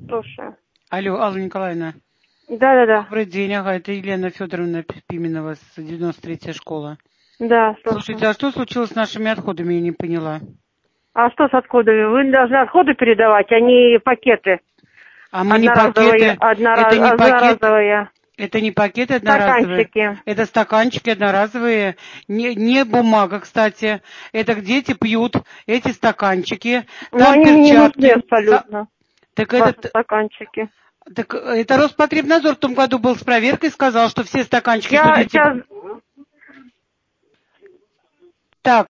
Слушаю. Алло, Алла Николаевна. Да. Добрый день, ага, это Елена Федоровна Пименова, 93-я школа. Да, слушаю. Слушайте, а что случилось с нашими отходами, я не поняла. А что с отходами? Вы должны отходы передавать, а не пакеты. А мы не пакеты, это не пакет, Одноразовые. это не пакеты одноразовые. Стаканчики. Это стаканчики одноразовые, не бумага, кстати. Это дети пьют эти стаканчики, Но там они мне не нужны перчатки. абсолютно. Так Ваши это, стаканчики. так это Роспотребнадзор в том году был с проверкой, сказал, что все стаканчики, что Я дети... сейчас... Так.